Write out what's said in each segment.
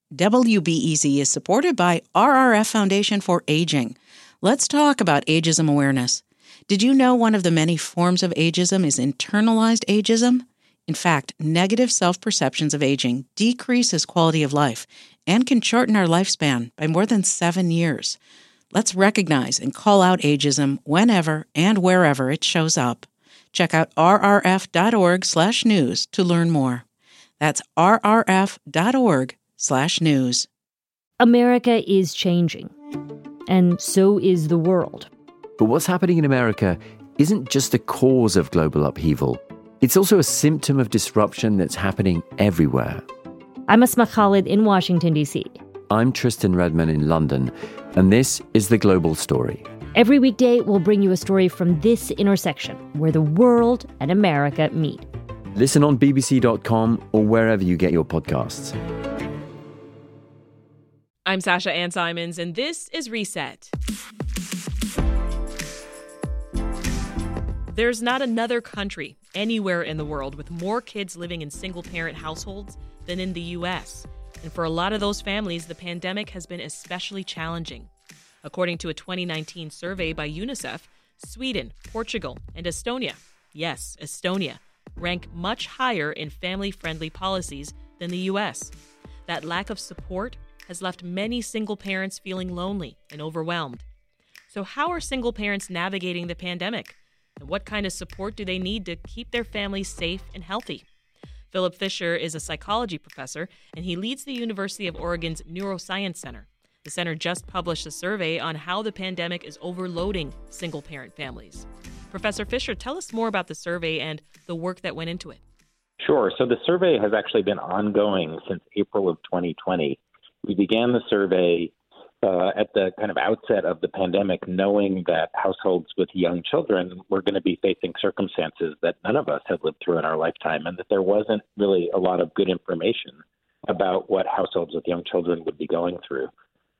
WBEZ is supported by RRF Foundation for Aging. Let's talk about ageism awareness. Did you know one of the many forms of ageism is internalized ageism? In fact, negative self-perceptions of aging decreases quality of life and can shorten our lifespan by more than 7 years. Let's recognize and call out ageism whenever and wherever it shows up. Check out rrf.org/news to learn more. That's rrf.org/news. America is changing, and so is the world. But what's happening in America isn't just the cause of global upheaval. It's also a symptom of disruption that's happening everywhere. I'm Asma Khalid in Washington, D.C. I'm Tristan Redman in London, and this is The Global Story. Every weekday, we'll bring you a story from this intersection where the world and America meet. Listen on bbc.com or wherever you get your podcasts. I'm Sasha Ann Simons, and this is Reset. There's not another country anywhere in the world with more kids living in single-parent households than in the U.S. And for a lot of those families, the pandemic has been especially challenging. According to a 2019 survey by UNICEF, Sweden, Portugal, and Estonia, yes, Estonia, rank much higher in family-friendly policies than the U.S. That lack of support has left many single parents feeling lonely and overwhelmed. So how are single parents navigating the pandemic? And what kind of support do they need to keep their families safe and healthy? Philip Fisher is a psychology professor, and he leads the University of Oregon's Neuroscience Center. The center just published a survey on how the pandemic is overloading single-parent families. Professor Fisher, tell us more about the survey and the work that went into it. Sure. So the survey has actually been ongoing since April of 2020. We began the survey at the kind of outset of the pandemic, knowing that households with young children were going to be facing circumstances that none of us have lived through in our lifetime, and that there wasn't really a lot of good information about what households with young children would be going through.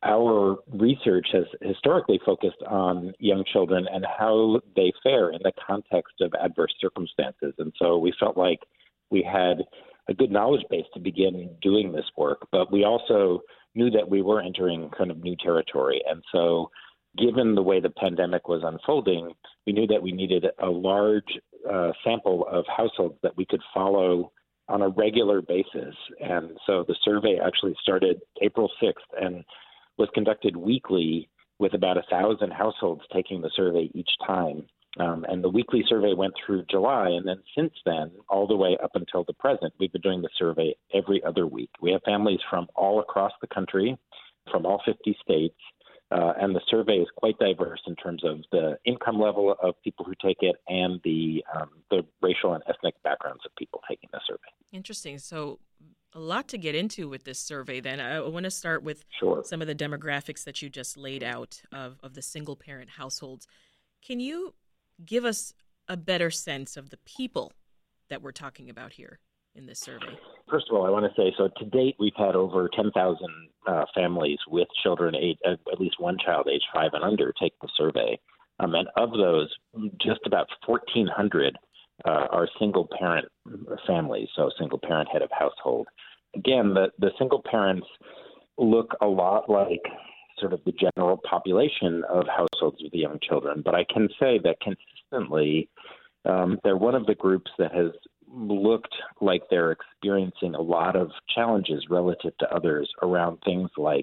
Our research has historically focused on young children and how they fare in the context of adverse circumstances. And so we felt like we had a good knowledge base to begin doing this work, but we also knew that we were entering kind of new territory. And so given the way the pandemic was unfolding, we knew that we needed a large sample of households that we could follow on a regular basis. And so the survey actually started April 6th and was conducted weekly with about 1,000 households taking the survey each time. And the weekly survey went through July. And then since then, all the way up until the present, we've been doing the survey every other week. We have families from all across the country, from all 50 states. And the survey is quite diverse in terms of the income level of people who take it and the racial and ethnic backgrounds of people taking the survey. Interesting. So a lot to get into with this survey then. I want to start with some of the demographics that you just laid out of the single-parent households. Can you give us a better sense of the people that we're talking about here in this survey? First of all, I want to say, so to date, we've had over 10,000 families with children, at least one child age 5 and under, take the survey. And of those, just about 1,400 are single-parent families, so single-parent head of household. Again, the single parents look a lot like sort of the general population of households with young children. But I can say that consistently, they're one of the groups that has looked like they're experiencing a lot of challenges relative to others around things like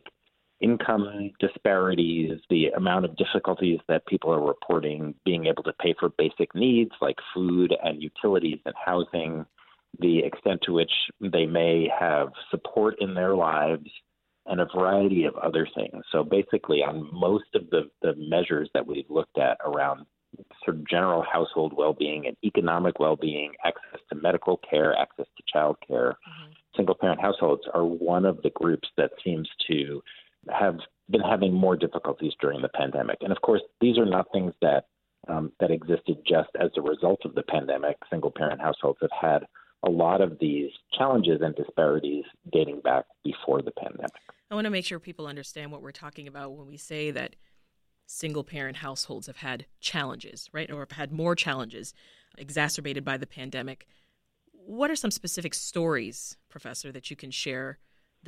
income disparities, the amount of difficulties that people are reporting being able to pay for basic needs like food and utilities and housing, the extent to which they may have support in their lives, and a variety of other things. So basically, on most of the measures that we've looked at around sort of general household well-being and economic well-being, access to medical care, access to child care, single-parent households are one of the groups that seems to have been having more difficulties during the pandemic. And of course, these are not things that existed just as a result of the pandemic. Single-parent households have had a lot of these challenges and disparities dating back before the pandemic. I want to make sure people understand what we're talking about when we say that single-parent households have had challenges, right, or have had more challenges exacerbated by the pandemic. What are some specific stories, Professor, that you can share that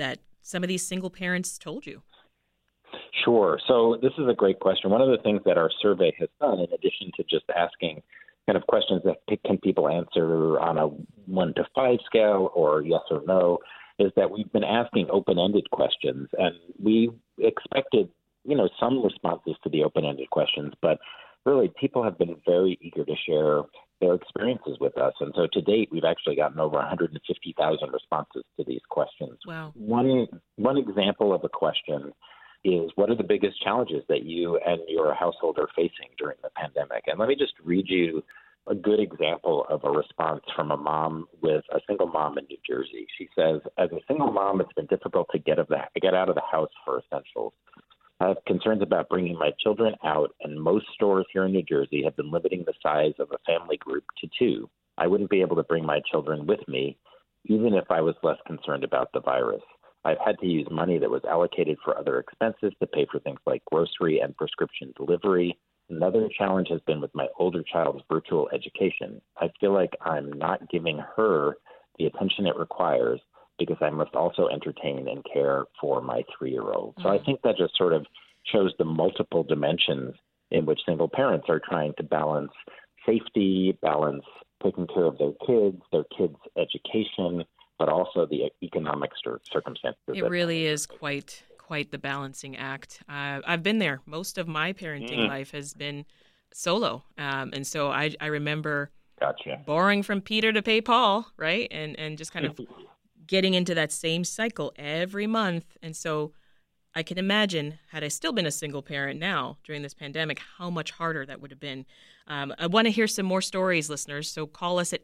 some of these single parents told you? Sure. So this is a great question. One of the things that our survey has done, in addition to just asking kind of questions that can people answer on a 1 to 5 scale or yes or no, is that we've been asking open-ended questions. And we expected, some responses to the open-ended questions, but really people have been very eager to share their experiences with us. And so to date, we've actually gotten over 150,000 responses to these questions. Wow. One example of a question is, what are the biggest challenges that you and your household are facing during the pandemic? And let me just read you a good example of a response from a mom with a single mom in New Jersey. She says, as a single mom, it's been difficult to get out of the house for essentials. I have concerns about bringing my children out, and most stores here in New Jersey have been limiting the size of a family group to 2. I wouldn't be able to bring my children with me, even if I was less concerned about the virus. I've had to use money that was allocated for other expenses to pay for things like grocery and prescription delivery. Another challenge has been with my older child's virtual education. I feel like I'm not giving her the attention it requires because I must also entertain and care for my 3-year-old. So I think that just sort of shows the multiple dimensions in which single parents are trying to balance safety, balance taking care of their kids' education, but also the economic circumstances. It really is quite the balancing act. I've been there. Most of my parenting life has been solo. And so I remember borrowing from Peter to pay Paul, right? And just kind of getting into that same cycle every month. And so I can imagine, had I still been a single parent now during this pandemic, how much harder that would have been. I want to hear some more stories, listeners. So call us at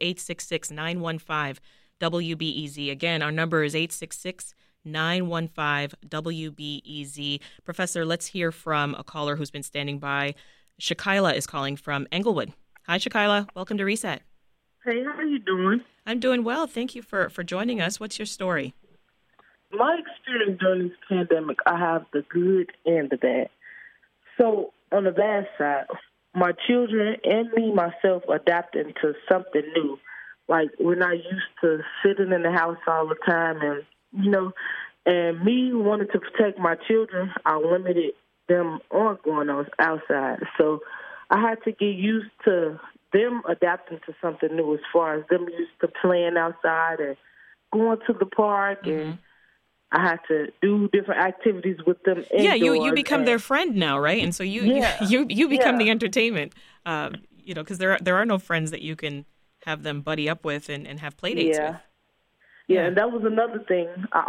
866-915-WBEZ. Again, our number is 866-915-WBEZ. Professor, let's hear from a caller who's been standing by. Shakila is calling from Englewood. Hi, Shakila. Welcome to Reset. Hey, how are you doing? I'm doing well. Thank you for joining us. What's your story? My experience during this pandemic, I have the good and the bad. So on the bad side, my children and me, myself, adapting to something new. Like, we're not used to sitting in the house all the time and, and me wanting to protect my children, I limited them on going outside. So I had to get used to them adapting to something new as far as them used to playing outside and going to the park and I had to do different activities with them. Yeah, you become their friend now, right? And so you become the entertainment, because there are no friends that you can have them buddy up with and have play dates with. Yeah, and that was another thing.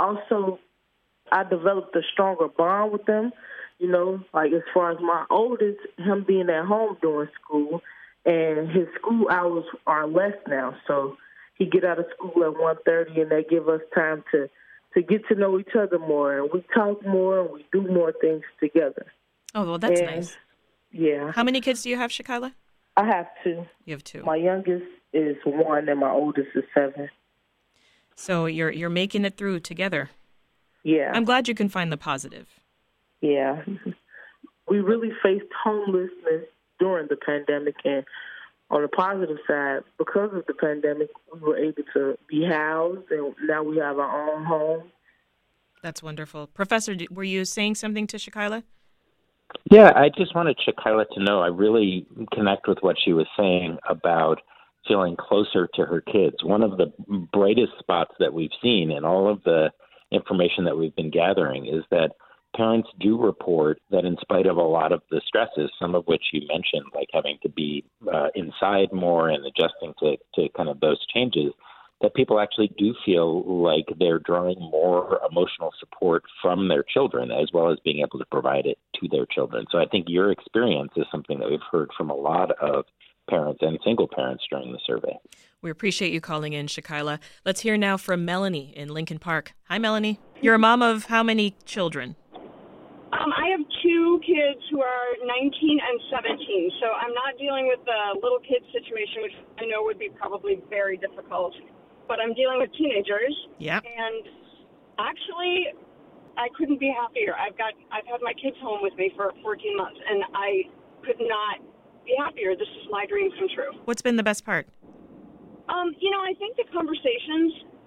I developed a stronger bond with them, like as far as my oldest, him being at home during school, and his school hours are less now. So he get out of school at 1:30, and they give us time to get to know each other more. And we talk more, and we do more things together. Oh, well, that's nice. Yeah. How many kids do you have, Shakila? I have 2. You have 2. My youngest is 1, and my oldest is 7. So you're making it through together. Yeah. I'm glad you can find the positive. Yeah. We really faced homelessness during the pandemic, and on the positive side, because of the pandemic, we were able to be housed, and now we have our own home. That's wonderful. Professor, were you saying something to Shakila? Yeah, I just wanted Shakila to know I really connect with what she was saying about feeling closer to her kids. One of the brightest spots that we've seen in all of the information that we've been gathering is that parents do report that in spite of a lot of the stresses, some of which you mentioned, like having to be inside more and adjusting to kind of those changes, that people actually do feel like they're drawing more emotional support from their children as well as being able to provide it to their children. So I think your experience is something that we've heard from a lot of parents and single parents during the survey. We appreciate you calling in, Shakila. Let's hear now from Melanie in Lincoln Park. Hi, Melanie. You're a mom of how many children? I have 2 kids who are 19 and 17, so I'm not dealing with the little kid situation, which I know would be probably very difficult, but I'm dealing with teenagers. Yeah. And actually, I couldn't be happier. I've had my kids home with me for 14 months, and I could not be happier. This is my dream come true. What's been the best part? I think the conversations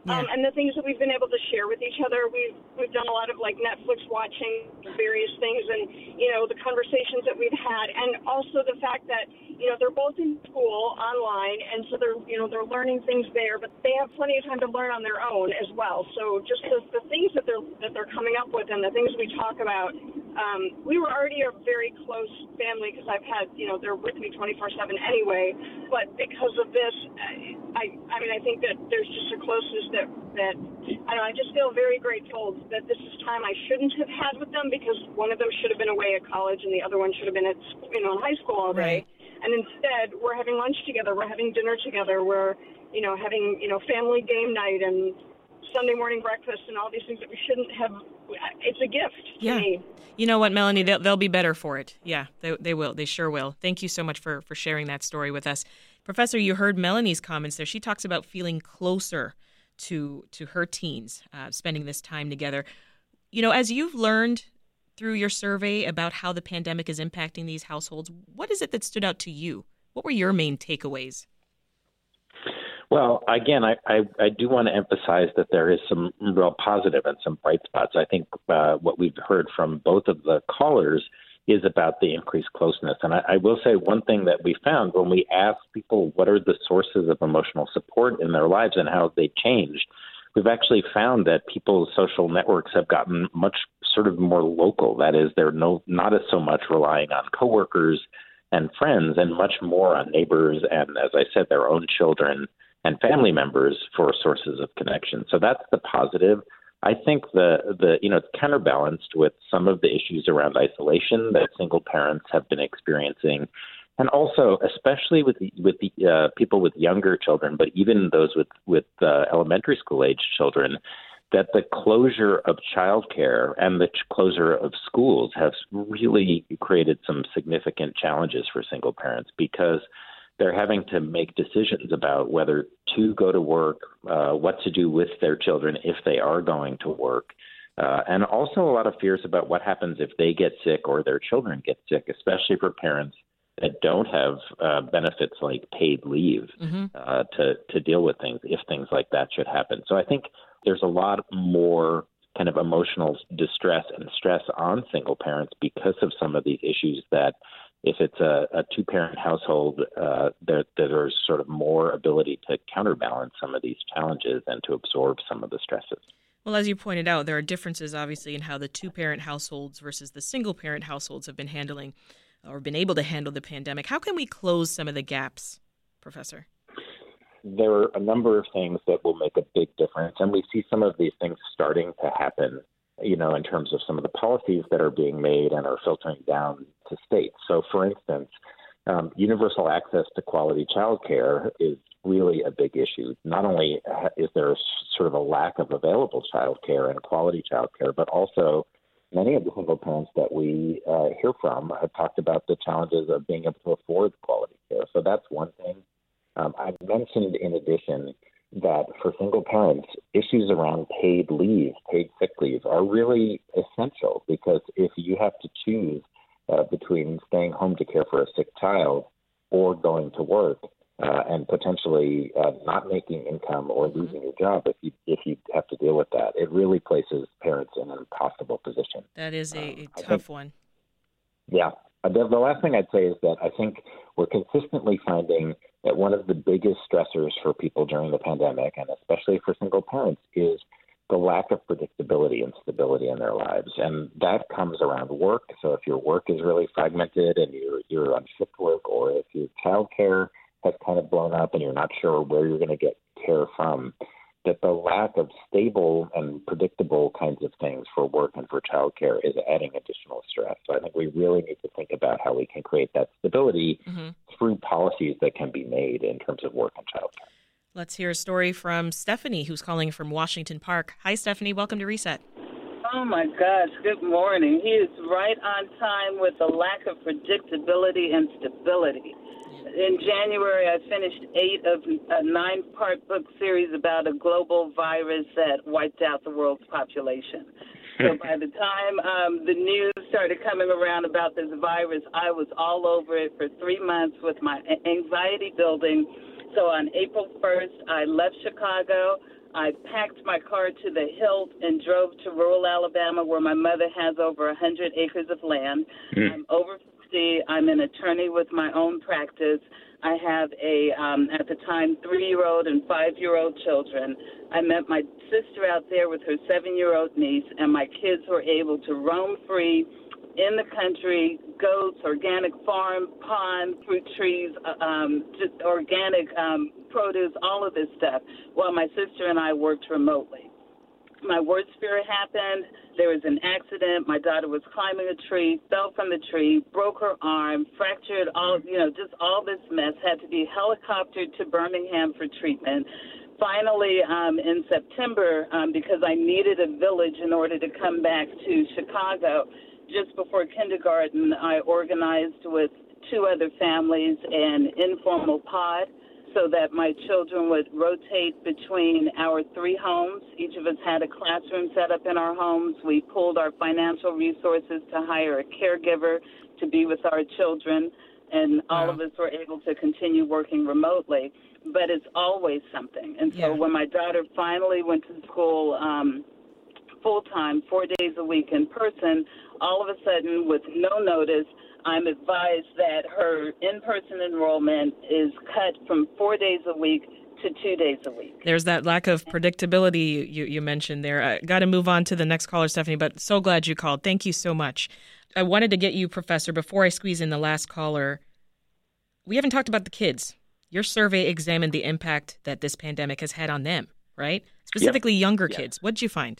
And the things that we've been able to share with each other. We've done a lot of like Netflix watching, various things, and the conversations that we've had, and also the fact that they're both in school online, and so they're learning things there, but they have plenty of time to learn on their own as well. So just the things that they're coming up with and the things we talk about. We were already a very close family because I've had they're with me 24/7 anyway, but because of this, I think that there's just a closeness that I just feel very grateful that this is time I shouldn't have had with them, because one of them should have been away at college and the other one should have been at in high school all day. Right. And instead, we're having lunch together, we're having dinner together, we're having family game night and Sunday morning breakfast and all these things that we shouldn't have. It's a gift to me. You know what, Melanie? They'll be better for it. Yeah, they will. They sure will. Thank you so much for sharing that story with us. Professor, you heard Melanie's comments there. She talks about feeling closer to her teens, spending this time together. As you've learned through your survey about how the pandemic is impacting these households, what is it that stood out to you? What were your main takeaways? Well, again, I do want to emphasize that there is some real positive and some bright spots. I think what we've heard from both of the callers is about the increased closeness. And I will say one thing that we found when we asked people what are the sources of emotional support in their lives and how they changed, we've actually found that people's social networks have gotten much sort of more local. That is, they're not as so much relying on coworkers and friends and much more on neighbors and, as I said, their own children and family members for sources of connection. So that's the positive. I think it's counterbalanced with some of the issues around isolation that single parents have been experiencing, and also especially with the people with younger children, but even those with elementary school age children, that the closure of childcare and the closure of schools has really created some significant challenges for single parents, because they're having to make decisions about whether to go to work, what to do with their children if they are going to work, and also a lot of fears about what happens if they get sick or their children get sick, especially for parents that don't have benefits like paid leave to deal with things if things like that should happen. So I think there's a lot more kind of emotional distress and stress on single parents because of some of these issues that if it's a two-parent household, there's sort of more ability to counterbalance some of these challenges and to absorb some of the stresses. Well, as you pointed out, there are differences, obviously, in how the two-parent households versus the single-parent households have been handling or been able to handle the pandemic. How can we close some of the gaps, Professor? There are a number of things that will make a big difference, and we see some of these things starting to happen, in terms of some of the policies that are being made and are filtering down to states. So, for instance, universal access to quality childcare is really a big issue. Not only is there sort of a lack of available childcare and quality childcare, but also many of the single parents that we hear from have talked about the challenges of being able to afford quality care. So that's one thing. I've mentioned, in addition, that for single parents, issues around paid leave, paid sick leave, are really essential, because if you have to choose between staying home to care for a sick child or going to work and potentially not making income or losing your job if you have to deal with that, it really places parents in an impossible position. That is a tough one. Yeah. The last thing I'd say is that I think we're consistently finding that one of the biggest stressors for people during the pandemic, and especially for single parents, is the lack of predictability and stability in their lives. And that comes around work. So if your work is really fragmented and you're on shift work, or if your childcare has kind of blown up and you're not sure where you're going to get care from, that the lack of stable and predictable kinds of things for work and for childcare is adding additional stress. So I think we really need to think about how we can create that stability through policies that can be made in terms of work and childcare. Let's hear a story from Stephanie, who's calling from Washington Park. Hi, Stephanie. Welcome to Reset. Oh, my gosh. Good morning. He is right on time with the lack of predictability and stability. In January, I finished 8 of a 9-part book series about a global virus that wiped out the world's population. So by the time the news started coming around about this virus, I was all over it for 3 months with my anxiety building. So on April 1st, I left Chicago. I packed my car to the hilt and drove to rural Alabama, where my mother has over 100 acres of land. I'm over 50. I'm an attorney with my own practice. I have at the time, 3-year-old and 5-year-old children. I met my sister out there with her 7-year-old niece, and my kids were able to roam free in the country, goats, organic farm, pond, fruit trees, just organic produce, all of this stuff, while my sister and I worked remotely. My worst fear happened. There was an accident. My daughter was climbing a tree, fell from the tree, broke her arm, fractured just all this mess, had to be helicoptered to Birmingham for treatment. Finally, in September, because I needed a village in order to come back to Chicago, just before kindergarten, I organized with 2 other families an informal pod so that my children would rotate between our 3 homes. Each of us had a classroom set up in our homes. We pooled our financial resources to hire a caregiver to be with our children, and all of us were able to continue working remotely. But it's always something. And so when my daughter finally went to school full-time, 4 days a week in person, all of a sudden, with no notice, I'm advised that her in-person enrollment is cut from 4 days a week to 2 days a week. There's that lack of predictability you mentioned there. I got to move on to the next caller, Stephanie, but so glad you called. Thank you so much. I wanted to get you, Professor, before I squeeze in the last caller. We haven't talked about the kids. Your survey examined the impact that this pandemic has had on them, right? Specifically younger kids. What did you find?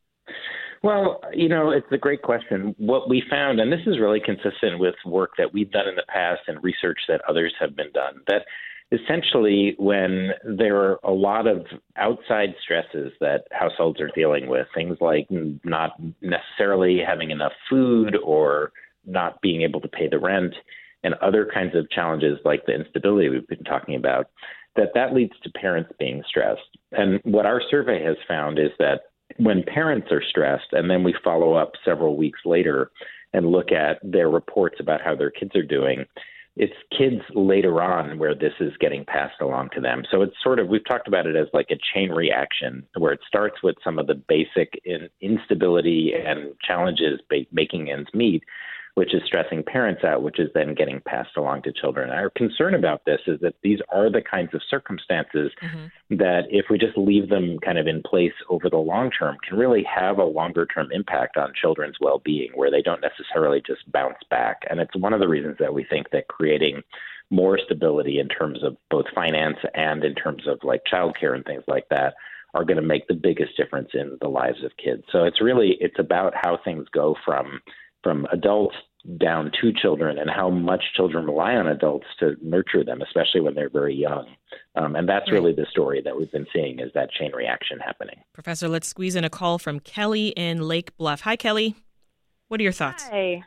Well, it's a great question. What we found, and this is really consistent with work that we've done in the past and research that others have been done, that essentially when there are a lot of outside stresses that households are dealing with, things like not necessarily having enough food or not being able to pay the rent and other kinds of challenges like the instability we've been talking about, that leads to parents being stressed. And what our survey has found is that when parents are stressed, and then we follow up several weeks later and look at their reports about how their kids are doing, it's kids later on where this is getting passed along to them. So it's we've talked about it as like a chain reaction where it starts with some of the basic instability and challenges making ends meet, which is stressing parents out, which is then getting passed along to children. Our concern about this is that these are the kinds of circumstances that if we just leave them kind of in place over the long term can really have a longer term impact on children's well-being where they don't necessarily just bounce back. And it's one of the reasons that we think that creating more stability in terms of both finance and in terms of like childcare and things like that are going to make the biggest difference in the lives of kids. So it's about how things go from adults down to children and how much children rely on adults to nurture them, especially when they're very young. And that's really the story that we've been seeing is that chain reaction happening. Professor, let's squeeze in a call from Kelly in Lake Bluff. Hi, Kelly. What are your thoughts? Hi.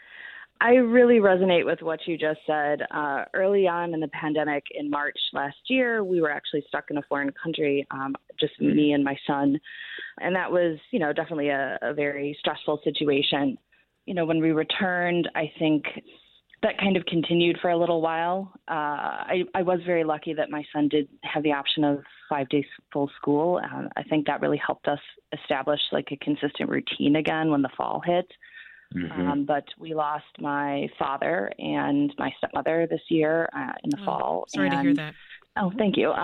I really resonate with what you just said. Early on in the pandemic in March last year, we were actually stuck in a foreign country, just me and my son. And that was, definitely a very stressful situation. When we returned, I think that kind of continued for a little while. I was very lucky that my son did have the option of 5 days full school. I think that really helped us establish like a consistent routine again when the fall hit. But we lost my father and my stepmother this year in the fall. Sorry to hear that. Oh, thank you.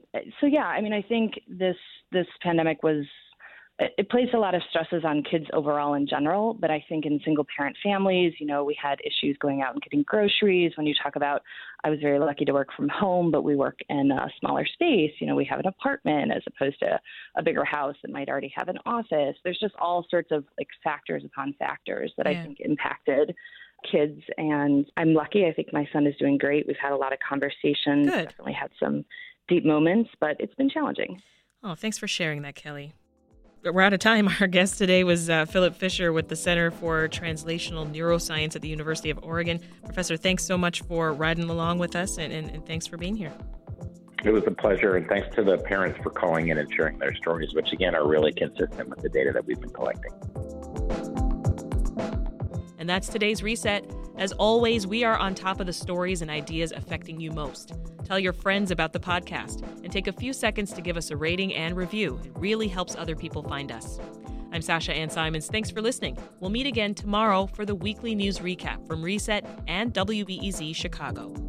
I think this pandemic it placed a lot of stresses on kids overall in general, but I think in single-parent families, we had issues going out and getting groceries. When you talk about, I was very lucky to work from home, but we work in a smaller space. We have an apartment as opposed to a bigger house that might already have an office. There's just all sorts of factors upon factors that I think impacted kids. And I'm lucky. I think my son is doing great. We've had a lot of conversations, definitely had some deep moments, but it's been challenging. Oh, thanks for sharing that, Kelly. We're out of time. Our guest today was Philip Fisher with the Center for Translational Neuroscience at the University of Oregon. Professor, thanks so much for riding along with us, and thanks for being here. It was a pleasure, and thanks to the parents for calling in and sharing their stories, which, again, are really consistent with the data that we've been collecting. And that's today's Reset. As always, we are on top of the stories and ideas affecting you most. Tell your friends about the podcast and take a few seconds to give us a rating and review. It really helps other people find us. I'm Sasha Ann Simons. Thanks for listening. We'll meet again tomorrow for the weekly news recap from Reset and WBEZ Chicago.